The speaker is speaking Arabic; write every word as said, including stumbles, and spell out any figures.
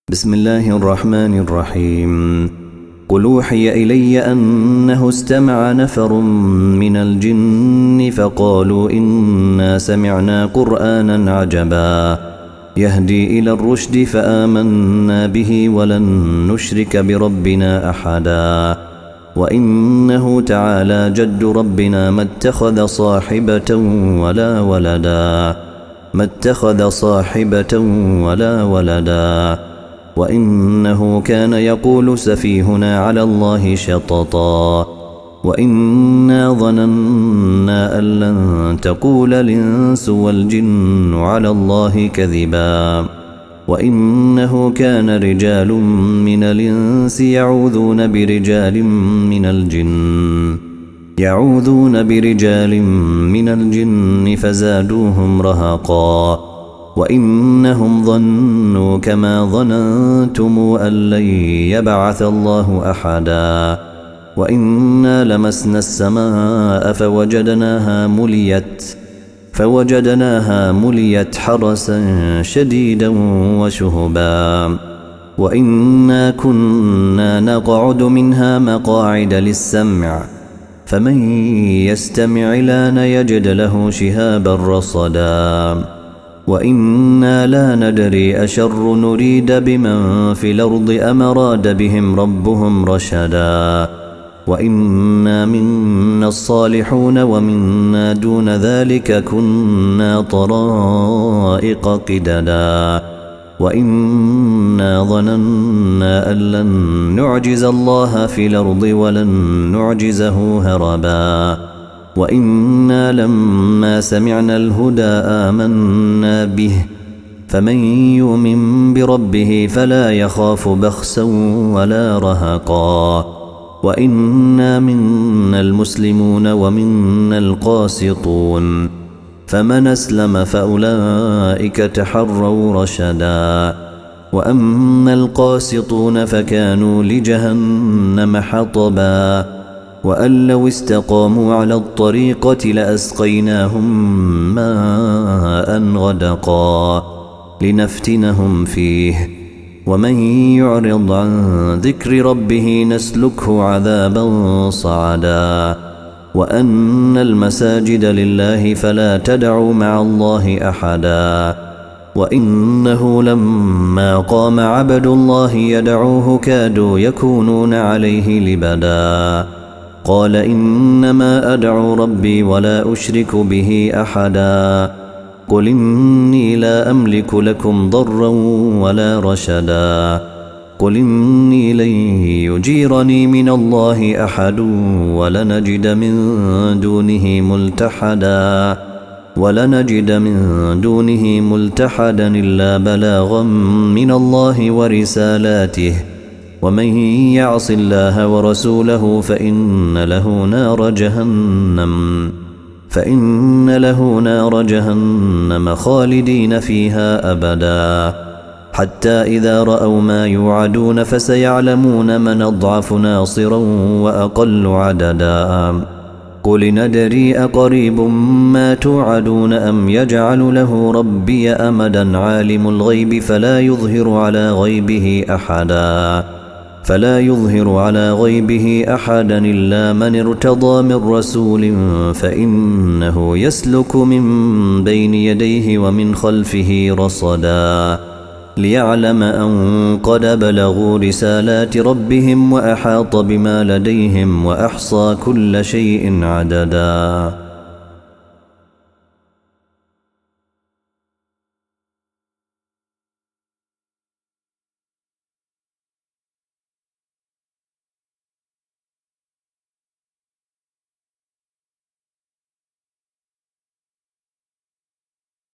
بسم الله الرحمن الرحيم. قل أوحي إلي أنه استمع نفر من الجن فقالوا إنا سمعنا قرآنا عجبا يهدي إلى الرشد فآمنا به ولن نشرك بربنا أحدا وإنه تعالى جد ربنا ما اتخذ صاحبة ولا ولدا ما اتخذ صاحبة ولا ولدا وإنه كان يقول سفيهنا على الله شططا وإنا ظننا أن لن تقول الإنس والجن على الله كذبا وإنه كان رجال من الإنس يعوذون برجال من الجن يعوذون برجال من الجن فزادوهم رهقا وإنهم ظنوا كما ظننتم أن لن يبعث الله أحدا وإنا لمسنا السماء فوجدناها مليت فوجدناها مليت حرسا شديدا وشهبا وإنا كنا نقعد منها مقاعد للسمع فمن يستمع لان يجد له شهابا رصدا وإنا لا ندري أشر نريد بمن في الأرض أم أراد بهم ربهم رشدا وإنا منا الصالحون ومنا دون ذلك كنا طرائق قددا وإنا ظننا أن لن نعجز الله في الأرض ولن نعجزه هربا وإنا لما سمعنا الهدى آمنا به فمن يؤمن بربه فلا يخاف بخسا ولا رهقا وإنا منا المسلمون ومنا القاسطون فمن أسلم فأولئك تحروا رشدا وأما القاسطون فكانوا لجهنم حطبا وأن لو استقاموا على الطريقة لأسقيناهم ماء غدقا لنفتنهم فيه ومن يعرض عن ذكر ربه نسلكه عذابا صعدا وأن المساجد لله فلا تدعوا مع الله أحدا وإنه لما قام عبد الله يدعوه كادوا يكونون عليه لبدا قال إنما أدعو ربي ولا أشرك به أحدا قل إني لا أملك لكم ضرا ولا رشدا قل إني لن يجيرني من الله أحد ولنجد من دونه ملتحدا ولنجد من دونه ملتحدا إلا بلاغا من الله ورسالاته ومن يعص الله ورسوله فإن له نار جهنم فإن له نار جهنم خالدين فيها أبدا حتى إذا رأوا ما يوعدون فسيعلمون من أضعف ناصرا وأقل عددا قل ندري أقريب ما توعدون أم يجعل له ربي أمدا عالم الغيب فلا يظهر على غيبه أحدا فلا يظهر على غيبه أحدا إلا من ارتضى من رسول فإنه يسلك من بين يديه ومن خلفه رصدا ليعلم أن قد بلغوا رسالات ربهم وأحاط بما لديهم وأحصى كل شيء عددا.